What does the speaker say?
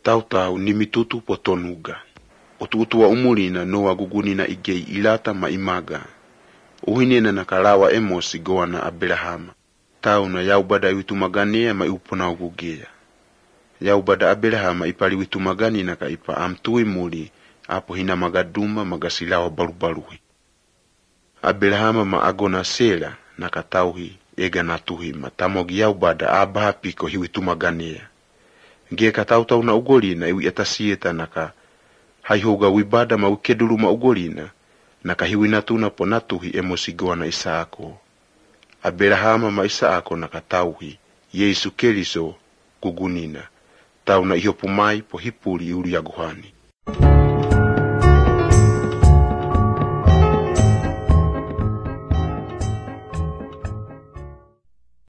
Tau ni mitutu po tonuga. Otu wa umulina noa gugunina igei ilata maimaga. Uhinena nakalawa emosi goa na Abrahama. Tau na yaubada witumagania maupona ugugea. Yaubada Abrahama ipali witumagani na kaipa amtui muli apo hina magaduma magasilawa barubaruhi. Abrahama maagona sela na katauhi ega natuhi matamogi yaubada abaha piko hiwitumagania. Ngie katau na ugolina iwi etasieta naka haihoga wibada maukedulu maugolina naka hiwinatuna po natuhi emosigoa na Isaako. Abrahama ma Isaako naka tauhi Yesu Keriso gugunina. Tau na ihopumai po hipuli ulu yaguhani.